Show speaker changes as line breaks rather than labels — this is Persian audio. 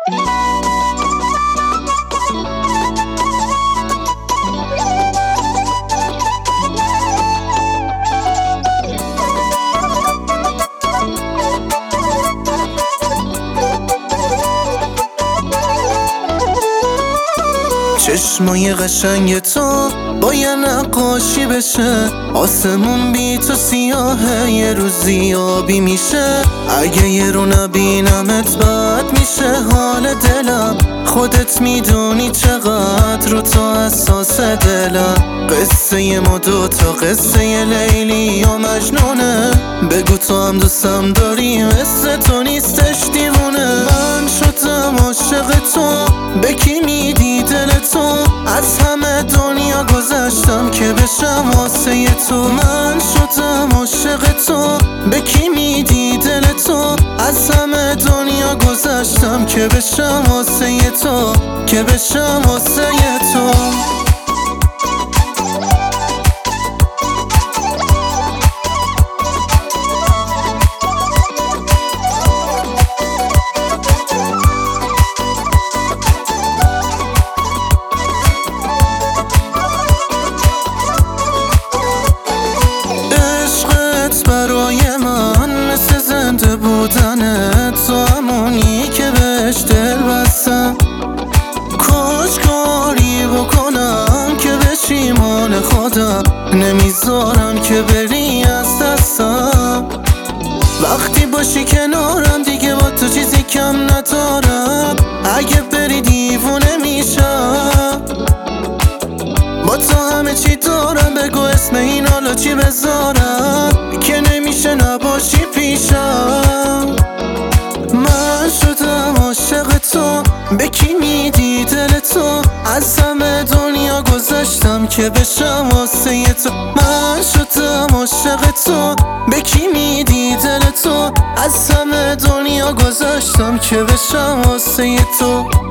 چشمای قشنگ تو باید نقاشی بشه، آسمون بی تو سیاهه یه روزی آبی میشه. اگه یه رو نبینمت بد میشه حال دلم، خودت میدونی چقدر رو تو حساس دلم. قصه ما دوتا قصه لیلی و مجنونه، بگو تو هم دوستم داری مثل تو نیستش دیوونه. من شدم عاشق تو، به کی میدی دل تو؟ از همه دنیا گذشتم که بشم واسه تو. من شدم عاشق تو، به کی میدی دل تو؟ از همه دنیا گذشتم که بشم واسه تو، که بشم واسه تو. برای من مثل زنده بودنه، تو همونی که بهش دل بستم. کاش کاری بکنم که بشی مال خودم، نمیذارم که بری از دستم. وقتی باشی کنارم دیگه با تو چیزی کم ندارم، اگه بری دیوونه میشم. با تو همه چی دارم، بگو اسم این حالا چی بذارم که نمیشه نباشی پیشم. من شدم عاشق تو، به کی میدی دل تو؟ از همه دنیا گذشتم که بشم واسه تو. من شدم عاشق تو، به کی میدی دل تو؟ از همه دنیا گذشتم که بشم واسه تو.